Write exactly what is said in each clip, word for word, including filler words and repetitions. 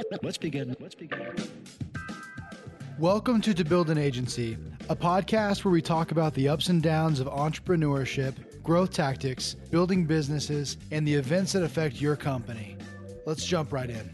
Let's begin. Let's begin. Welcome to To Build an Agency, a podcast where we talk about the ups and downs of entrepreneurship, growth tactics, building businesses, and the events that affect your company. Let's jump right in.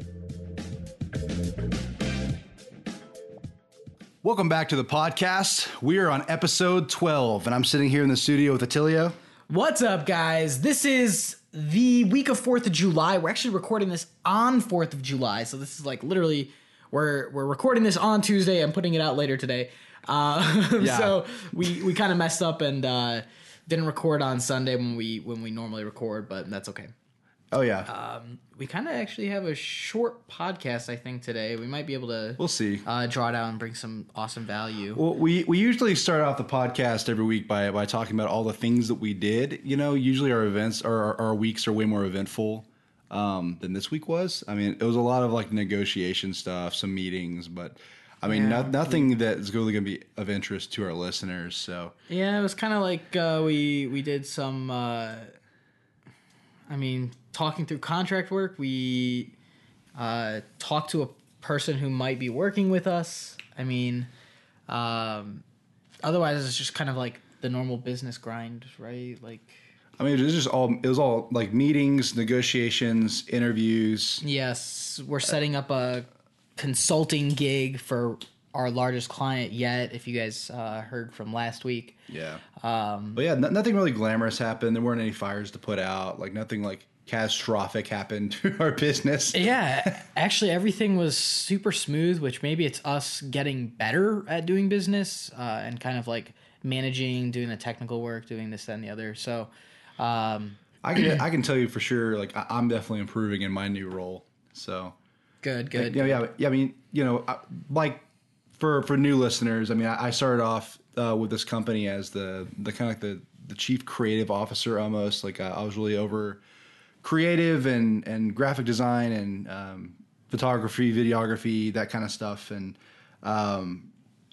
Welcome back to the podcast. We are on episode twelve, and I'm sitting here in the studio with Attilio. What's up, guys? This is the week of fourth of July. We're actually recording this on fourth of July, so this is like literally, we're we're recording this on Tuesday. I'm putting it out later today. Uh, Yeah. So we, we kind of messed up and uh, didn't record on Sunday when we when we normally record, but that's okay. Oh, yeah. Um, we kind of actually have a short podcast, I think, today. We might be able to We'll see. uh, draw it out and bring some awesome value. Well, we, we usually start off the podcast every week by by talking about all the things that we did. You know, usually our events or our, our weeks are way more eventful um, than this week was. I mean, it was a lot of like negotiation stuff, some meetings, but I mean, Yeah. no, nothing that is really going to be of interest to our listeners. So Yeah, it was kind of like uh, we we did some. Uh, I mean, talking through contract work. We uh, talked to a person who might be working with us. I mean, um, otherwise it's just kind of like the normal business grind, right? Like, I mean, it was just all it was all like meetings, negotiations, interviews. yes, we're setting up a consulting gig for our largest client yet. If you guys uh, heard from last week. Yeah. Um, But yeah, no, nothing really glamorous happened. There weren't any fires to put out. Like nothing like catastrophic happened to our business. Yeah, actually, everything was super smooth, which maybe it's us getting better at doing business uh, and kind of like managing, doing the technical work, doing this, that, and the other. So, um, I can I can tell you for sure. Like I, I'm definitely improving in my new role. So good, good. yeah, yeah, yeah. I mean, you know, I, like for for new listeners, I mean, I, I started off uh, with this company as the the kind of like the the chief creative officer almost. Like I, I was really over creative and, and graphic design and um, photography, videography, that kind of stuff. And um,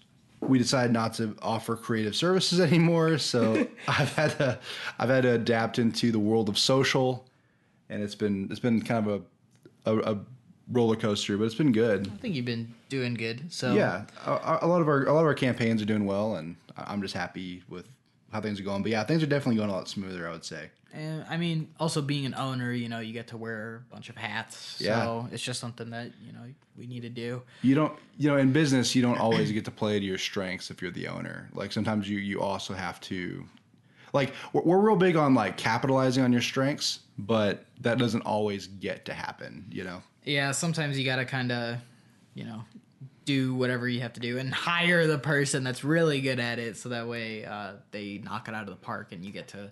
we decided not to offer creative services anymore. So I've had to I've had to adapt into the world of social, and it's been it's been kind of a a, a roller coaster, but it's been good. I think you've been doing good. So Yeah, a, a lot of our a lot of our campaigns are doing well, and I'm just happy with how things are going. But yeah, things are definitely going a lot smoother, I would say. And I mean, also being an owner, you know, you get to wear a bunch of hats. So Yeah. it's just something that, you know, we need to do. You don't, you know, in business, you don't always get to play to your strengths if you're the owner. Like sometimes you, you also have to, like, we're, we're real big on like capitalizing on your strengths, but that doesn't always get to happen, you know? Yeah, sometimes you got to kind of, you know, do whatever you have to do and hire the person that's really good at it, so that way uh, they knock it out of the park and you get to,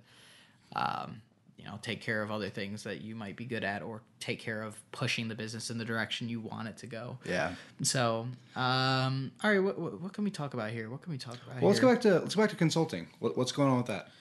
um, you know, take care of other things that you might be good at, or take care of pushing the business in the direction you want it to go. Yeah. So, um, all right, what, what, what can we talk about here? What can we talk about Well, let's here? go back to let's go back to consulting. What, what's going on with that?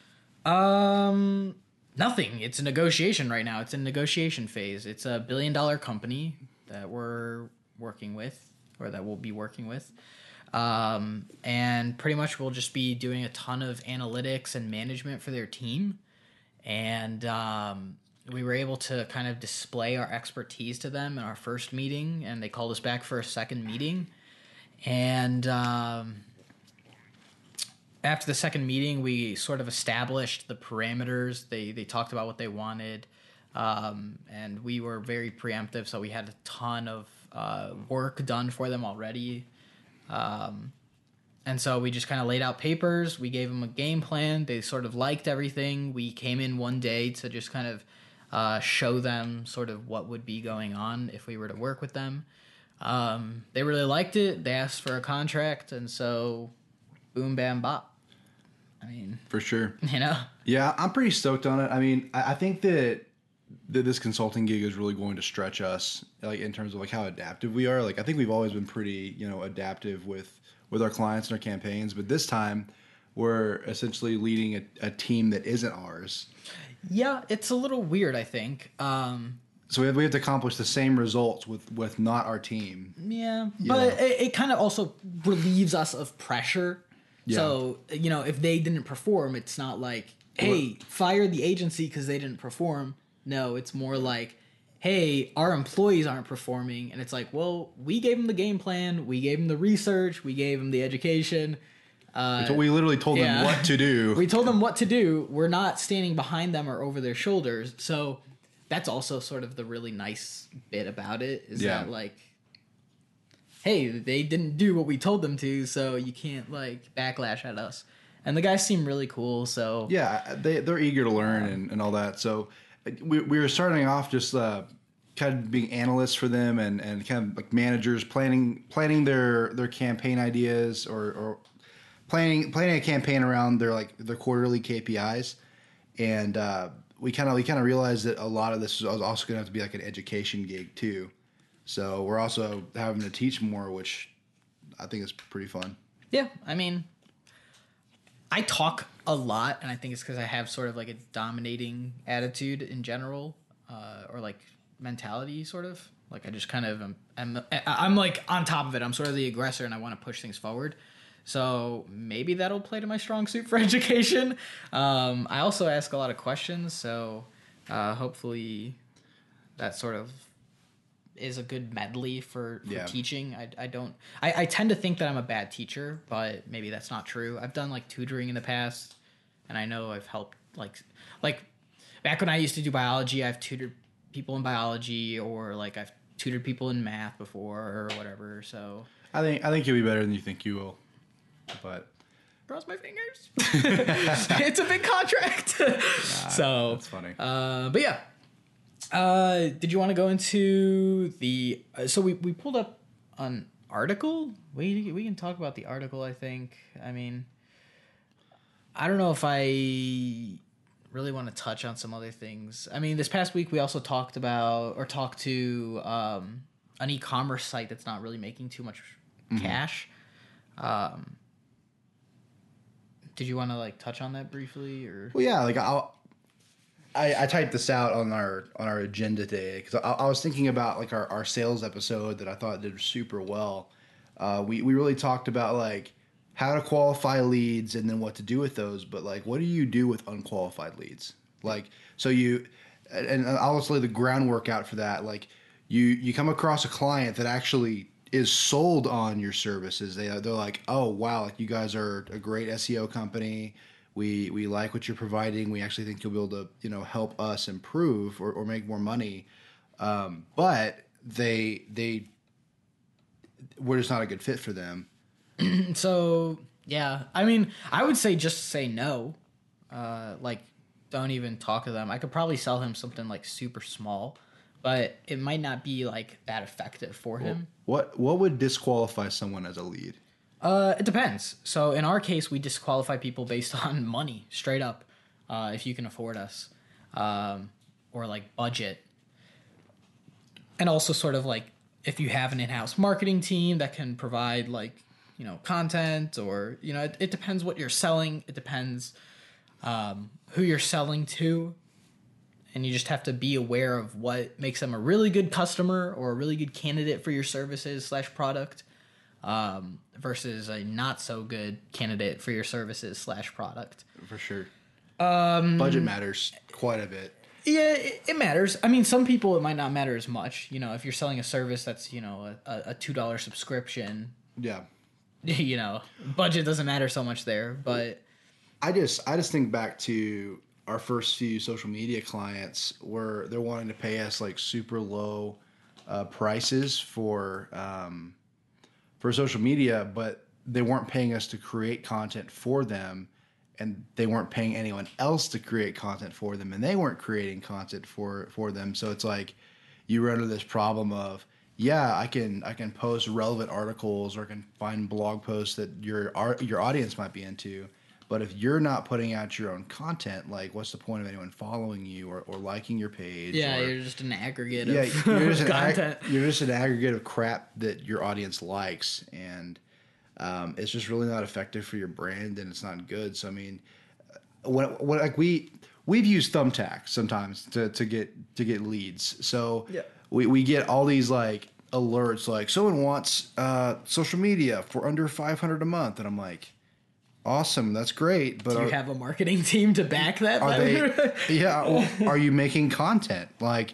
Um, nothing. It's a negotiation right now. It's in negotiation phase. It's a billion dollar company that we're working with, or that we'll be working with. Um, and pretty much we'll just be doing a ton of analytics and management for their team. And um, we were able to kind of display our expertise to them in our first meeting, and they called us back for a second meeting. And um, after the second meeting, we sort of established the parameters. They they talked about what they wanted, um, and we were very preemptive, so we had a ton of uh, work done for them already. Um, and so we just kind of laid out papers. We gave them a game plan. They sort of liked everything. We came in one day to just kind of uh, show them sort of what would be going on if we were to work with them. Um, they really liked it. They asked for a contract, and so boom, bam, bop. I mean, For sure. you know? Yeah, I'm pretty stoked on it. I mean, I, I think that that this consulting gig is really going to stretch us, like in terms of like how adaptive we are. Like I think we've always been pretty, you know, adaptive with with our clients and our campaigns, but this time we're essentially leading a, a team that isn't ours. Yeah, it's a little weird, I think. Um, So we have, we have to accomplish the same results with, with not our team. Yeah, but know. it, it kind of also relieves us of pressure. Yeah. So, you know, if they didn't perform, it's not like, hey, fire the agency because they didn't perform. No, it's more like, hey, our employees aren't performing. And it's like, well, we gave them the game plan. We gave them the research. We gave them the education. Uh, So we literally told yeah. them what to do. we told them what to do. We're not standing behind them or over their shoulders. So that's also sort of the really nice bit about it is Yeah. that like, hey, they didn't do what we told them to, so you can't like backlash at us. And the guys seem really cool, so Yeah, they they're eager to learn and, and all that. So we we were starting off just uh, kind of being analysts for them and, and kind of like managers planning planning their their campaign ideas or, or planning planning a campaign around their like their quarterly K P Is. And uh, we kind of we kind of realized that a lot of this was also going to have to be like an education gig too. So we're also having to teach more, which I think is pretty fun. yeah, I mean, I talk a lot, and I think it's because I have sort of like a dominating attitude in general, uh, or like mentality, sort of. Like I just kind of am, am, I'm like on top of it. I'm sort of the aggressor, and I want to push things forward. So maybe that'll play to my strong suit for education. Um, I also ask a lot of questions, so uh, hopefully that sort of is a good medley for, for Yeah. teaching. I, I don't I, I tend to think that I'm a bad teacher, but maybe that's not true. I've done like tutoring in the past, and I know I've helped like like back when I used to do biology, I've tutored people in biology, or like I've tutored people in math before or whatever. So I think I think you'll be better than you think you will. But cross my fingers. It's a big contract. so that's funny. Uh, but yeah. Uh, did you want to go into the? Uh, so we, we pulled up an article. We we can talk about the article. I think. I mean, I don't know if I really want to touch on some other things. I mean, this past week we also talked about or talked to um, an e-commerce site that's not really making too much Mm-hmm. cash. Um, did you want to like touch on that briefly or? Well, yeah, like I'll, I I typed this out on our on our agenda today because I, I was thinking about like our, our sales episode that I thought did super well. Uh, we we really talked about like how to qualify leads and then what to do with those, but like what do you do with unqualified leads? Like so you, and I'll just lay the groundwork out for that. Like you you come across a client that actually is sold on your services. They they're like, oh wow, like you guys are a great S E O company. We we like what you're providing. We actually think you'll be able to you know help us improve or, or make more money. Um, but they they we're just not a good fit for them. So yeah, I mean, I would say just say no. Uh, like, don't even talk to them. I could probably sell him something like super small, but it might not be like that effective for him. What what would disqualify someone as a lead? Uh, it depends. So in our case, we disqualify people based on money, straight up. Uh, if you can afford us, um, or like budget, and also sort of like if you have an in-house marketing team that can provide like you know content, or you know it, it depends what you're selling. It depends um, who you're selling to, and you just have to be aware of what makes them a really good customer or a really good candidate for your services slash product. Um, versus a not so good candidate for your services slash product. For sure. Um, Budget matters quite a bit. Yeah, it, it matters. I mean, some people it might not matter as much. You know, if you're selling a service that's you know a, a two dollar subscription, Yeah. you know, budget doesn't matter so much there. But I just I just think back to our first few social media clients where they're wanting to pay us like super low uh, prices for um, for social media, but they weren't paying us to create content for them, and they weren't paying anyone else to create content for them, and they weren't creating content for for them. So it's like you run into this problem of yeah, I can I can post relevant articles or I can find blog posts that your your audience might be into. But if you're not putting out your own content, like what's the point of anyone following you or, or liking your page? yeah, or, you're just an aggregate yeah, of you're just, an content. ag- you're just an aggregate of crap that your audience likes, and um, it's just really not effective for your brand, and it's not good. So I mean, when, when like we we've used Thumbtack sometimes to, to get to get leads. So Yeah. we we get all these like alerts like someone wants uh, social media for under five hundred a month, and I'm like, awesome, that's great. But Do you are, have a marketing team to back that? are better? they? Yeah. Well, are you making content? Like,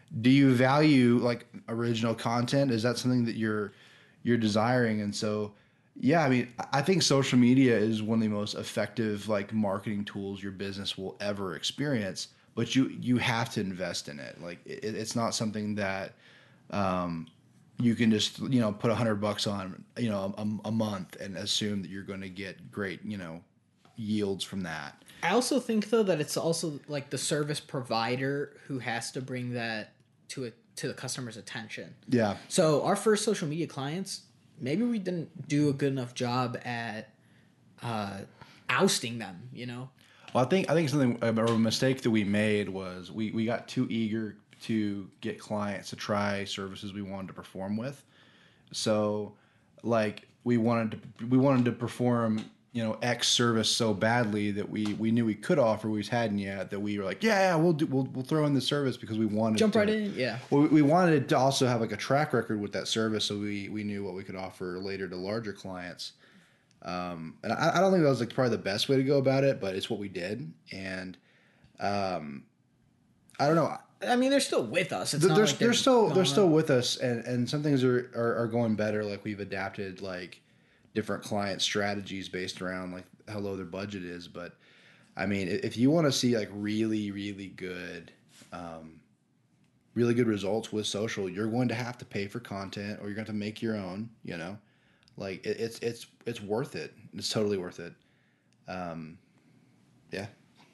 do you value like original content? Is that something that you're you're desiring? And so, yeah, I mean, I think social media is one of the most effective like marketing tools your business will ever experience. But you you have to invest in it. Like it, it's not something that um, you can just you know put a hundred bucks on you know a, a month and assume that you're going to get great you know yields from that. I also think though that it's also like the service provider who has to bring that to it to the customer's attention. Yeah. So our first social media clients, maybe we didn't do a good enough job at uh, ousting them. You know. Well, I think I think something a mistake that we made was we, we got too eager to get clients to try services we wanted to perform with. So, like we wanted to we wanted to perform you know X service so badly that we, we knew we could offer, we just hadn't yet. That we were like, yeah, yeah, we'll do we'll we'll throw in the service because we wanted jump to, right in. Yeah. Well, we, we wanted to also have like a track record with that service, so we we knew what we could offer later to larger clients. Um, and I, I don't think that was like probably the best way to go about it, but it's what we did. And um, I don't know. I mean, they're still with us. It's they're not they're, like they're still they're gone. still with us, and, and some things are, are, are going better. Like we've adapted like different client strategies based around like how low their budget is. But I mean, if you want to see like really really good, um, really good results with social, you're going to have to pay for content, or you're going to have to make your own. You know. Like it, it's it's it's worth it. It's totally worth it. Um, yeah.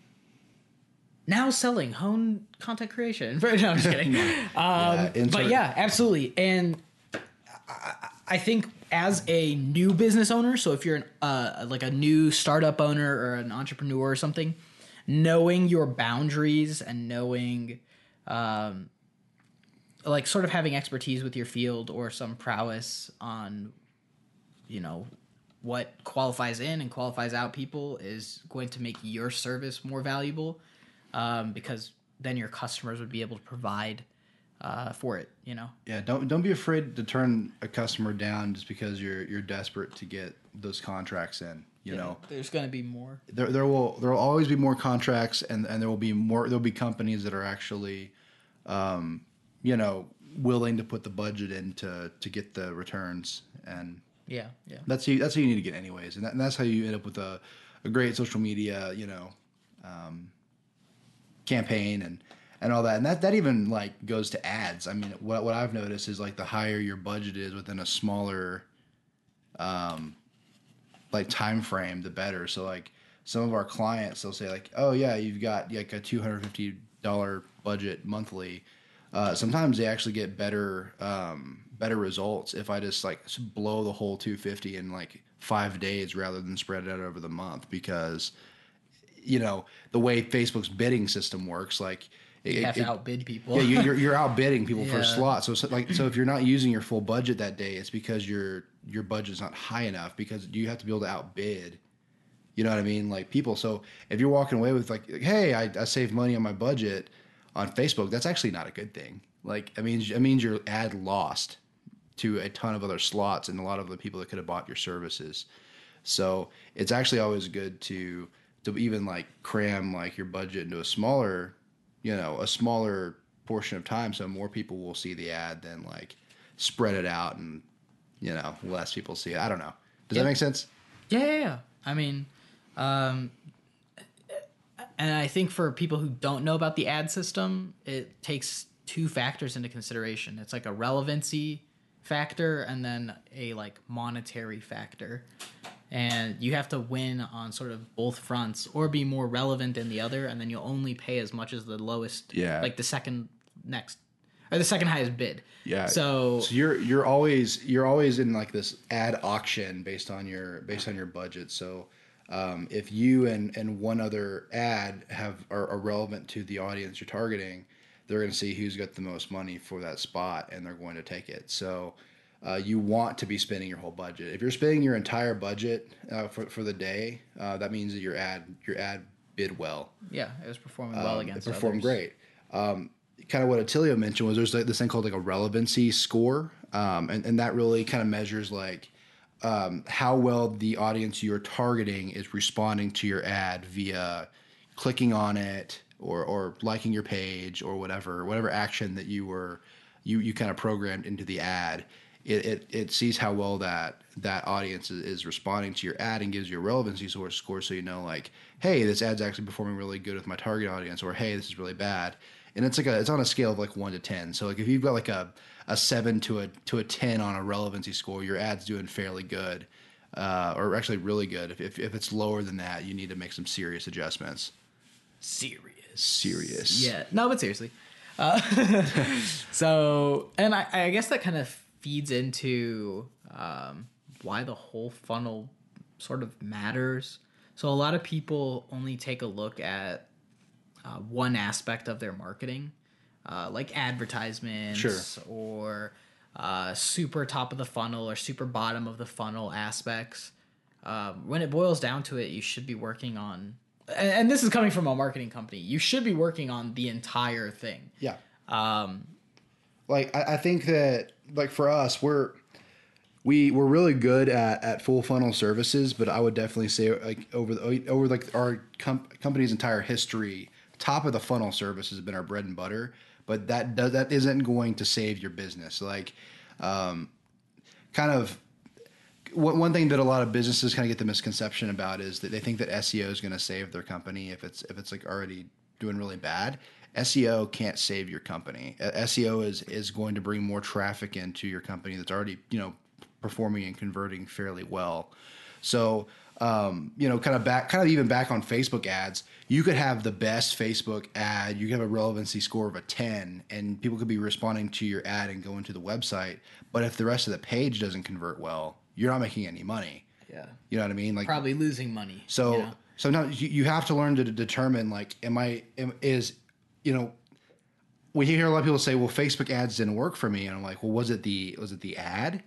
Now selling hone content creation. No, I'm just kidding. um, Yeah, but insert- yeah, absolutely. And I, I think as a new business owner, so if you're an, uh, like a new startup owner or an entrepreneur or something, knowing your boundaries and knowing, um, like sort of having expertise with your field or some prowess on, you know, what qualifies in and qualifies out people is going to make your service more valuable, um, because then your customers would be able to provide uh, for it, you know? Yeah, don't don't be afraid to turn a customer down just because you're you're desperate to get those contracts in. You Yeah, know, there's going to be more. there there will there will always be more contracts, and, and there will be more. There'll be companies that are actually, um, you know, willing to put the budget in to to get the returns, and Yeah, yeah. that's how you, that's how you need to get anyways, and, that, and that's how you end up with a a great social media, you know, um, campaign and. And all that, and that, that even like goes to ads. I mean, what what I've noticed is like the higher your budget is within a smaller, um, like time frame, the better. So like some of our clients, they'll say like, oh yeah, you've got like a two hundred fifty dollar budget monthly. Uh, sometimes they actually get better um, better results if I just like blow the whole two fifty in like five days rather than spread it out over the month, because you know the way Facebook's bidding system works, like. You It, have it, to outbid people. yeah, you- you're you're outbidding people for a Yeah. slot. So, so like so if you're not using your full budget that day, it's because your your budget's not high enough, because you have to be able to outbid. You know what I mean? Like people. So if you're walking away with like, hey, I, I saved money on my budget on Facebook, that's actually not a good thing. Like it means it means your ad lost to a ton of other slots and a lot of the people that could have bought your services. So it's actually always good to to even like cram like your budget into a smaller. you know, a smaller portion of time, so more people will see the ad than like spread it out and, you know, less people see it. I don't know. Does Yeah. that make sense? Yeah, yeah, yeah. I mean, um, and I think for people who don't know about the ad system, it takes two factors into consideration. It's like a relevancy factor and then a like monetary factor. And you have to win on sort of both fronts or be more relevant than the other, and then you'll only pay as much as the lowest, Yeah. like the second next or the second highest bid. Yeah. So, So you're you're always you're always in like this ad auction based on your based on your budget. So um, if you and, and one other ad have are, are relevant to the audience you're targeting, they're going to see who's got the most money for that spot, and they're going to take it. So uh, you want to be spending your whole budget. If you're spending your entire budget uh, for for the day, uh, that means that your ad your ad bid well. yeah, it was performing well Um, against it performed others. great. Um, kind of what Attilio mentioned was there's like this thing called like a relevancy score, um, and and that really kind of measures like um, how well the audience you're targeting is responding to your ad via clicking on it or or liking your page or whatever whatever action that you were you you kind of programmed into the ad, it, it it sees how well that that audience is, is responding to your ad and gives you a relevancy score score so you know like, hey, this ad's actually performing really good with my target audience, or hey, this is really bad. And it's like a it's on a scale of like one to ten. So like if you've got like a a seven to a to a ten on a relevancy score, your ad's doing fairly good, uh, or actually really good. If, if if it's lower than that, you need to make some serious adjustments. Serious. Serious. Yeah. No, but seriously. Uh, so, and I, I guess that kind of feeds into um, why the whole funnel sort of matters. So a lot of people only take a look at uh, one aspect of their marketing, uh, like advertisements Sure. or uh, super top of the funnel or super bottom of the funnel aspects. Um, when it boils down to it, you should be working on, and, and this is coming from a marketing company, you should be working on the entire thing. Yeah. Um, like I, I think that like for us, we're we we're really good at, at full funnel services, but I would definitely say like over the over like our com- company's entire history, top of the funnel service has been our bread and butter. But that does that isn't going to save your business. Like, um, kind of one one thing that a lot of businesses kind of get the misconception about is that they think that S E O is going to save their company if it's if it's like already doing really bad. S E O can't save your company. S E O is is going to bring more traffic into your company that's already, you know, performing and converting fairly well. So, um, you know, kind of back, kind of even back on Facebook ads, you could have the best Facebook ad. You could have a relevancy score of a ten, and people could be responding to your ad and going to the website. But if the rest of the page doesn't convert well, you're not making any money. yeah. You know what I mean? Like Probably losing money. so. You know? Sometimes you, you have to learn to determine like, am I am, is you know. We hear a lot of people say, "Well, Facebook ads didn't work for me," and I'm like, "Well, was it the was it the ad,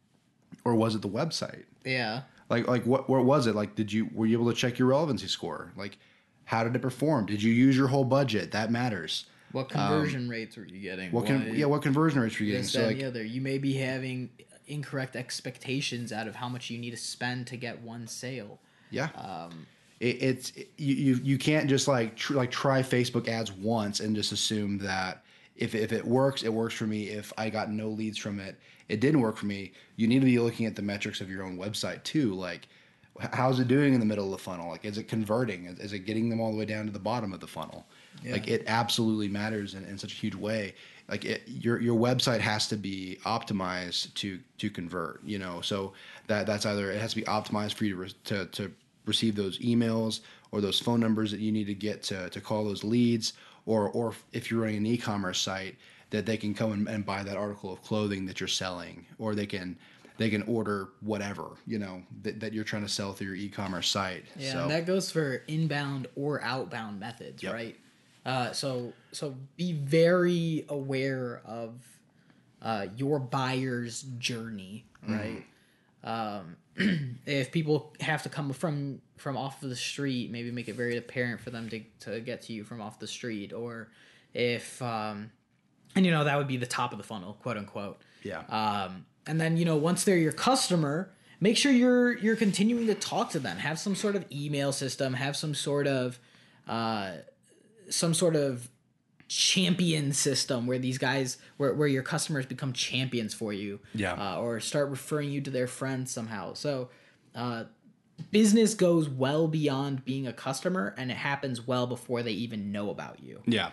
or was it the website?" Yeah. Like, like what, what was it? Like, did you, were you able to check your relevancy score? Like, how did it perform? Did you use your whole budget? That matters. What conversion um, rates were you getting? What can, what, yeah, what conversion rates were you getting? This, so that, like, and the other. You may be having incorrect expectations out of how much you need to spend to get one sale. Yeah. Um, it, it's, it, you, you, you can't just like, tr- like try Facebook ads once and just assume that if, if it works, it works for me. If I got no leads from it, it didn't work for me. You need to be looking at the metrics of your own website too. Like, how's it doing in the middle of the funnel? Like, is it converting? Is, is it getting them all the way down to the bottom of the funnel? Yeah. Like, it absolutely matters in, in such a huge way. Like, it, your your website has to be optimized to to convert. You know, so that that's either it has to be optimized for you to re, to, to receive those emails or those phone numbers that you need to get to to call those leads, or or if you're running an e-commerce site, that they can come and, and buy that article of clothing that you're selling, or they can they can order whatever, you know, that, that you're trying to sell through your e-commerce site. Yeah, so. And that goes for inbound or outbound methods, Yep. right? Uh, so so be very aware of uh, your buyer's journey, right? Mm. Um, if people have to come from from off of the street, maybe make it very apparent for them to, to get to you from off the street, or if um, and you know that would be the top of the funnel, quote unquote. Yeah. Um, and then you know once they're your customer, make sure you're you're continuing to talk to them. Have some sort of email system. Have some sort of uh, some sort of champion system where these guys where, where your customers become champions for you. Yeah. Uh, or start referring you to their friends somehow. So uh, business goes well beyond being a customer, and it happens well before they even know about you. Yeah.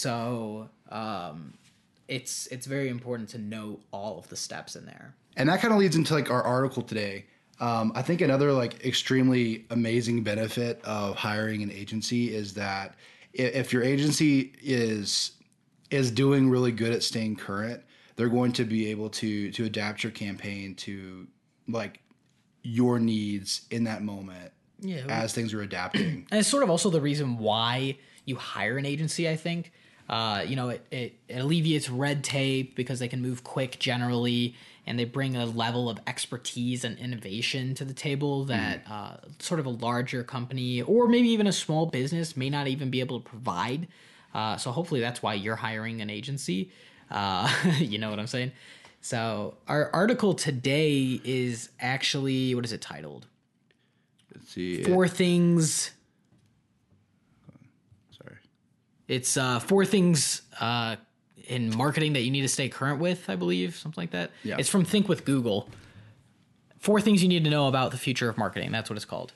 So um, it's it's very important to know all of the steps in there. And that kind of leads into like our article today. Um, I think another like extremely amazing benefit of hiring an agency is that if, if your agency is is doing really good at staying current, they're going to be able to to adapt your campaign to like your needs in that moment. Yeah, as things are adapting. And it's sort of also the reason why you hire an agency, I think. Uh, you know, it, it, it alleviates red tape because they can move quick generally, and they bring a level of expertise and innovation to the table that mm. uh, sort of a larger company or maybe even a small business may not even be able to provide. Uh, so hopefully that's why you're hiring an agency. Uh, you know what I'm saying? So our article today is actually, what is it titled? Let's see. Four things. Sorry. It's uh, four things uh, in marketing that you need to stay current with, I believe, something like that. Yeah. It's from Think with Google. Four things you need to know about the future of marketing. That's what it's called.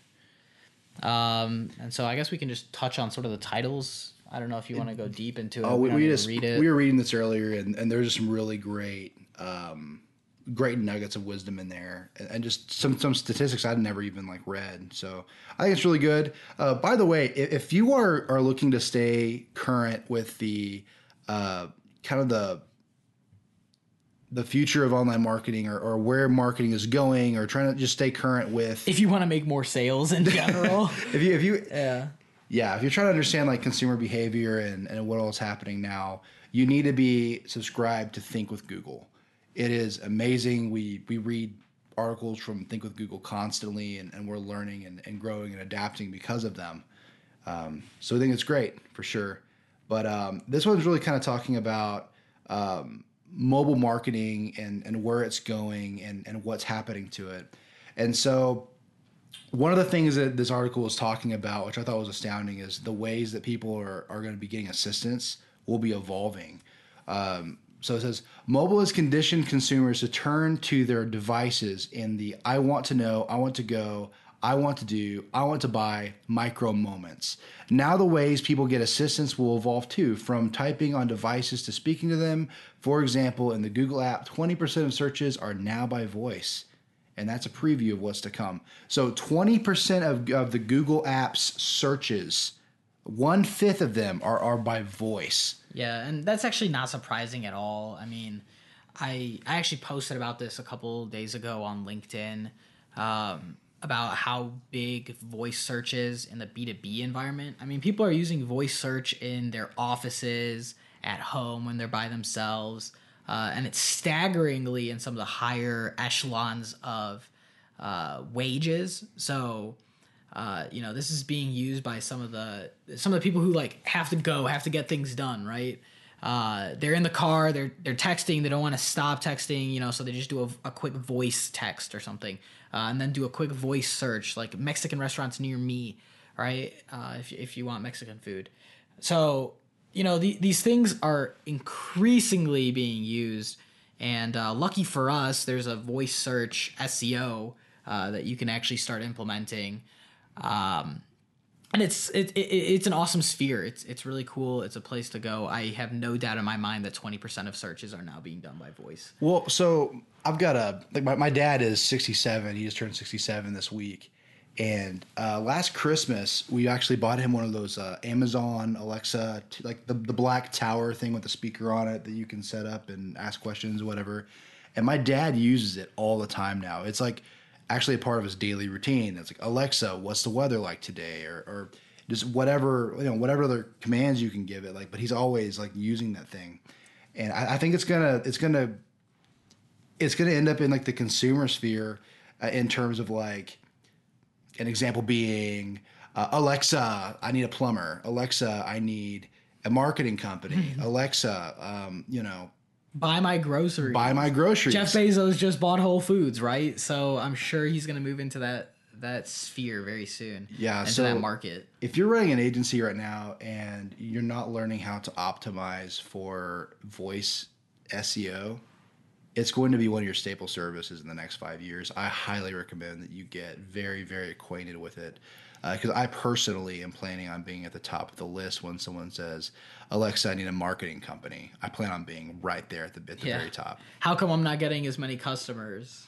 Um, and so I guess we can just touch on sort of the titles. I don't know if you want to go deep into it. Oh, we, don't we need to just read it. we were reading this earlier, and, and there's some really great, um, great nuggets of wisdom in there, and, and just some some statistics I'd never even like read. So I think it's really good. Uh, by the way, if, if you are are looking to stay current with the uh, kind of the the future of online marketing, or, or where marketing is going, or trying to just stay current with, If you want to make more sales in general. if you if you Yeah. yeah, if you're trying to understand like consumer behavior and, and what all is happening now, you need to be subscribed to Think with Google. It is amazing. We we read articles from Think with Google constantly, and, and we're learning and, and growing and adapting because of them. Um, so I think it's great for sure. But um, this one's really kind of talking about um, mobile marketing and, and where it's going, and, and what's happening to it. And so one of the things that this article was talking about, which I thought was astounding, is the ways that people are, are going to be getting assistance will be evolving. Um, so it says, mobile has conditioned consumers to turn to their devices in the I want to know, I want to go, I want to do, I want to buy micro moments. Now the ways people get assistance will evolve too, from typing on devices to speaking to them. For example, in the Google app, twenty percent of searches are now by voice. And that's a preview of what's to come. So twenty percent of, of the Google apps searches, one fifth of them are, are by voice. Yeah, and that's actually not surprising at all. I mean, I I actually posted about this a couple days ago on LinkedIn, um, about how big voice search is in the B two B environment. I mean, people are using voice search in their offices, at home when they're by themselves, uh, and it's staggeringly in some of the higher echelons of uh, wages. So, uh, you know, this is being used by some of the some of the people who like have to go, have to get things done, right? Uh, they're in the car, they're they're texting, they don't want to stop texting, you know, so they just do a, a quick voice text or something, uh, and then do a quick voice search, like Mexican restaurants near me, right? Uh, if if you want Mexican food, so you know the, these things are increasingly being used, and uh, lucky for us, there's a voice search S E O uh, that you can actually start implementing. Um, And it's it, it it's an awesome sphere. It's it's really cool. It's a place to go. I have no doubt in my mind that twenty percent of searches are now being done by voice. Well, so I've got a like my, my dad is sixty-seven. He just turned sixty-seven this week, and uh, last Christmas we actually bought him one of those uh, Amazon Alexa, t- like the the black tower thing with the speaker on it that you can set up and ask questions, whatever. And my dad uses it all the time now. It's like actually a part of his daily routine. It's like, Alexa, what's the weather like today? Or, or just whatever, you know, whatever other commands you can give it. Like, but he's always like using that thing. And I, I think it's gonna, it's gonna, it's gonna end up in like the consumer sphere uh, in terms of like an example being uh, Alexa, I need a plumber. Alexa, I need a marketing company. Alexa, um, you know, Buy my groceries. buy my groceries. Jeff Bezos just bought Whole Foods, right? So I'm sure he's going to move into that that sphere very soon. Yeah, into so that market. If you're running an agency right now and you're not learning how to optimize for voice S E O, it's going to be one of your staple services in the next five years. I highly recommend that you get very, very acquainted with it. Because uh, I personally am planning on being at the top of the list when someone says, Alexa, I need a marketing company. I plan on being right there at the, at the Yeah. very top. How come I'm not getting as many customers?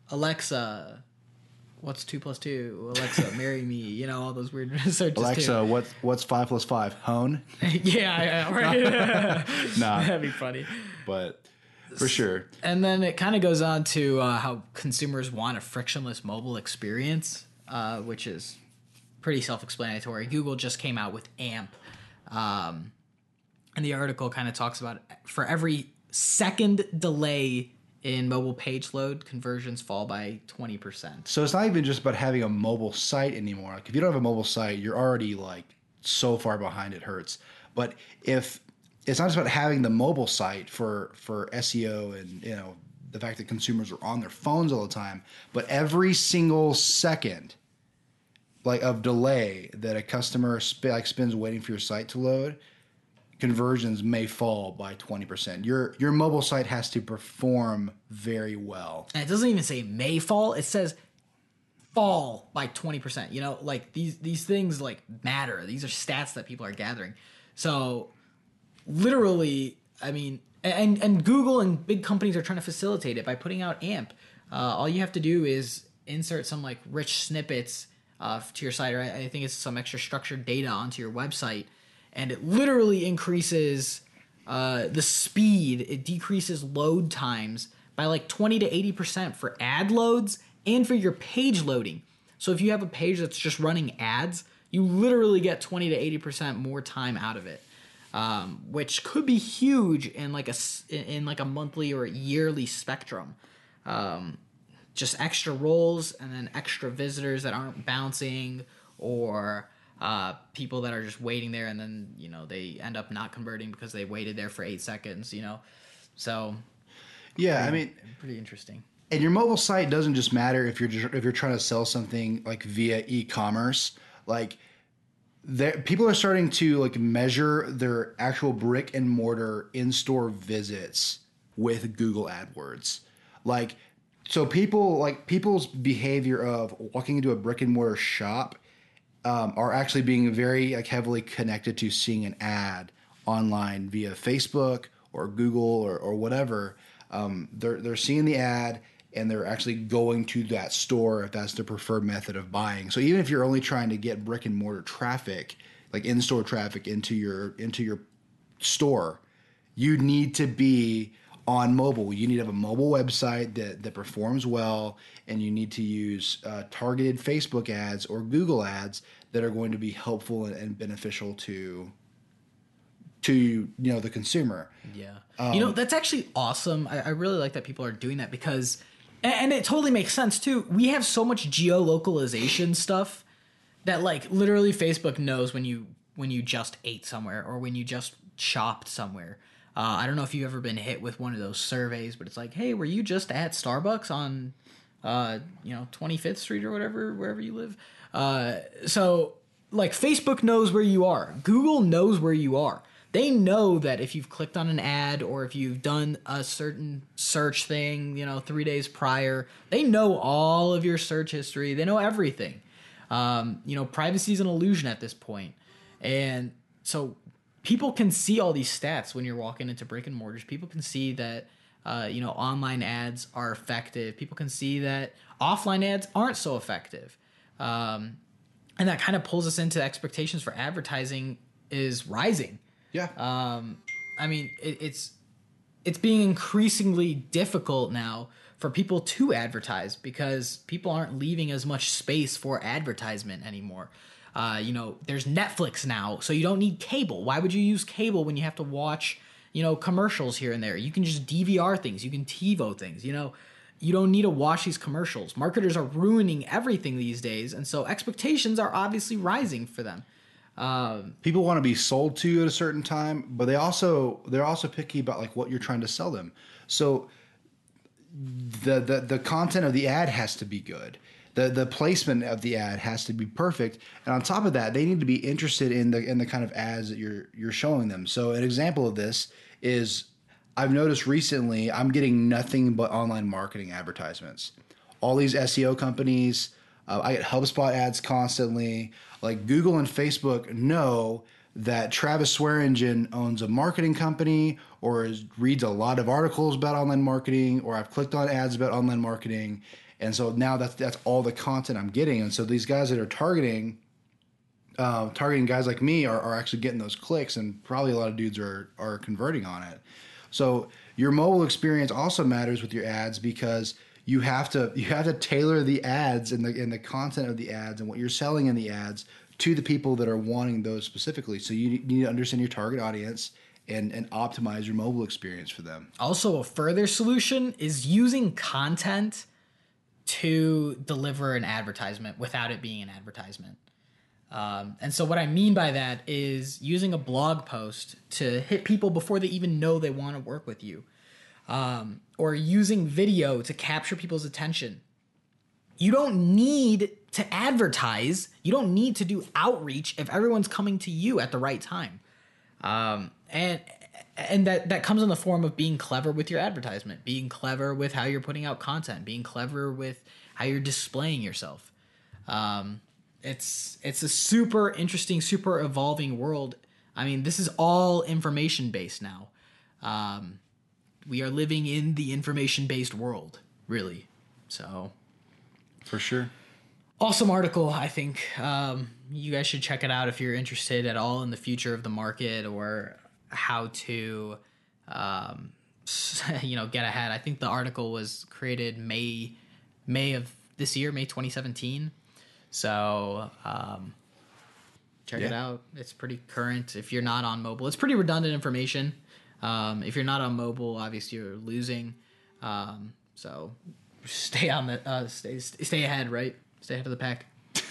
Alexa, what's two plus two? Alexa, marry me. You know, all those weird searches Alexa, too. what, what's five plus five? Hone? yeah, yeah, right. Nah, That'd be funny. but for sure. And then it kind of goes on to uh, how consumers want a frictionless mobile experience, uh, which is pretty self-explanatory. Google just came out with AMP, um, and the article kind of talks about for every second delay in mobile page load, conversions fall by twenty percent. So it's not even just about having a mobile site anymore. Like if you don't have a mobile site, you're already like so far behind it hurts. But if it's not just about having the mobile site for for S E O and you know the fact that consumers are on their phones all the time, but every single second like of delay that a customer sp- like spends waiting for your site to load, conversions may fall by twenty percent. Your your mobile site has to perform very well. And it doesn't even say may fall. It says fall by twenty percent. You know, like these these things like matter. These are stats that people are gathering. So literally, I mean, and and Google and big companies are trying to facilitate it by putting out AMP. Uh, all you have to do is insert some like rich snippets uh, to your site, or I, I think it's some extra structured data onto your website, and it literally increases uh, the speed. It decreases load times by like twenty to eighty percent for ad loads and for your page loading. So if you have a page that's just running ads, you literally get twenty to eighty percent more time out of it, um, which could be huge in like a in like a monthly or a yearly spectrum. Um, just extra roles and then extra visitors that aren't bouncing, or uh, people that are just waiting there and then, you know, they end up not converting because they waited there for eight seconds, you know? So yeah, pretty, I mean, pretty interesting. And your mobile site doesn't just matter if you're just, if you're trying to sell something like via e-commerce. Like there, people are starting to like measure their actual brick and mortar in-store visits with Google AdWords. Like, so people like people's behavior of walking into a brick and mortar shop um, are actually being very like heavily connected to seeing an ad online via Facebook or Google or, or whatever. Um, they're they're seeing the ad and they're actually going to that store if that's their preferred method of buying. So even if you're only trying to get brick and mortar traffic, like in-store traffic into your into your store, you need to be on mobile. You need to have a mobile website that, that performs well, and you need to use uh, targeted Facebook ads or Google ads that are going to be helpful and, and beneficial to to you know the consumer. Yeah, um, you know that's actually awesome. I, I really like that people are doing that because, and, and it totally makes sense too. We have so much geolocalization stuff that like literally Facebook knows when you when you just ate somewhere or when you just shopped somewhere. Uh, I don't know if you've ever been hit with one of those surveys, but it's like, hey, were you just at Starbucks on, uh, you know, twenty-fifth Street or whatever, wherever you live? Uh, so, like, Facebook knows where you are. Google knows where you are. They know that if you've clicked on an ad or if you've done a certain search thing, you know, three days prior, they know all of your search history. They know everything. Um, you know, privacy is an illusion at this point. And so people can see all these stats when you're walking into brick and mortars. People can see that, uh, you know, online ads are effective. People can see that offline ads aren't so effective. Um, and that kind of pulls us into expectations for advertising is rising. Yeah. Um, I mean, it, it's it's being increasingly difficult now for people to advertise because people aren't leaving as much space for advertisement anymore. Uh, you know, there's Netflix now, so you don't need cable. Why would you use cable when you have to watch, you know, commercials here and there? You can just D V R things. You can TiVo things. You know, you don't need to watch these commercials. Marketers are ruining everything these days, and so expectations are obviously rising for them. Um, People want to be sold to at a certain time, but they also they're also picky about like what you're trying to sell them. So the the the content of the ad has to be good. The the placement of the ad has to be perfect, and on top of that, they need to be interested in the in the kind of ads that you're you're showing them. So an example of this is I've noticed recently I'm getting nothing but online marketing advertisements. All these S E O companies, uh, I get HubSpot ads constantly. Like Google and Facebook know that Travis Swearingen owns a marketing company or is, reads a lot of articles about online marketing, or I've clicked on ads about online marketing. And so now that's that's all the content I'm getting. And so these guys that are targeting uh, targeting guys like me are, are actually getting those clicks, and probably a lot of dudes are are converting on it. So your mobile experience also matters with your ads because you have to you have to tailor the ads and the and the content of the ads and what you're selling in the ads to the people that are wanting those specifically. So you need to understand your target audience and and optimize your mobile experience for them. Also, a further solution is using content to deliver an advertisement without it being an advertisement. Um, and so what I mean by that is using a blog post to hit people before they even know they want to work with you. Um, or using video to capture people's attention. You don't need to advertise. You don't need to do outreach if everyone's coming to you at the right time. Um, and and that that comes in the form of being clever with your advertisement, being clever with how you're putting out content, being clever with how you're displaying yourself. Um, it's it's a super interesting, super evolving world. I mean, this is all information based now. Um, we are living in the information based world, really. So, for sure. Awesome article, I think. Um, you guys should check it out if you're interested at all in the future of the market or how to, um, you know, get ahead. I think the article was created May, May of this year, May twenty seventeen. So um, check yeah. it out. It's pretty current. If you're not on mobile, it's pretty redundant information. Um, if you're not on mobile, obviously you're losing. Um, so stay on the uh, stay stay ahead, right? Stay ahead of the pack.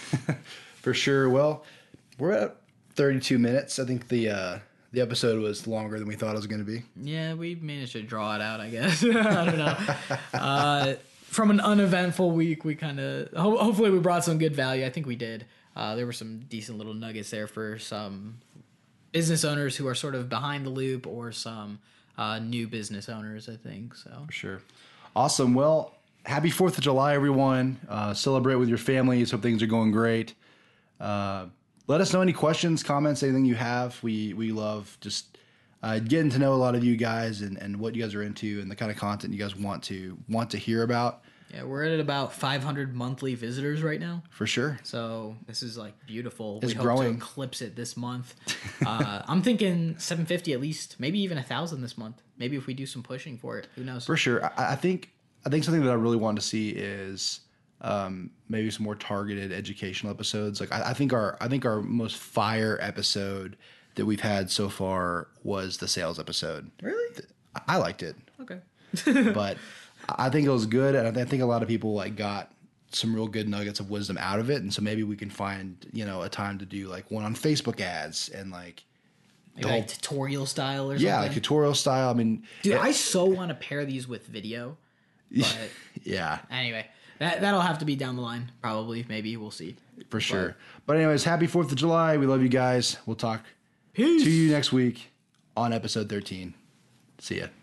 For sure. Well, we're at thirty-two minutes. I think the uh, the episode was longer than we thought it was going to be. Yeah, we managed to draw it out, I guess. I don't know. Uh, from an uneventful week, we kind of ho- hopefully we brought some good value. I think we did. Uh, there were some decent little nuggets there for some business owners who are sort of behind the loop or some uh, new business owners, I think. So for sure. Awesome. Well, happy fourth of July, everyone. Uh, celebrate with your families. Hope things are going great. Uh, let us know any questions, comments, anything you have. We we love just uh, getting to know a lot of you guys and, and what you guys are into and the kind of content you guys want to want to hear about. Yeah, we're at about five hundred monthly visitors right now. For sure. So this is like beautiful. It's we hope growing. to eclipse it this month. uh, I'm thinking seven fifty at least, maybe even one thousand this month. Maybe if we do some pushing for it, who knows? For sure. I, I think I think something that I really want to see is um, maybe some more targeted educational episodes. Like I, I think our I think our most fire episode that we've had so far was the sales episode. Really? I liked it. Okay. But I think it was good, and I think a lot of people like got some real good nuggets of wisdom out of it. And so maybe we can find, you know, a time to do like one on Facebook ads and like Maybe like tutorial style or something. Yeah, like tutorial style. I mean, dude, it, I so want to pair these with video. But yeah. Anyway, that that'll have to be down the line, probably. Maybe we'll see. For sure. But, but anyways, happy fourth of July. We love you guys. We'll talk Peace. to you next week on episode thirteen. See ya.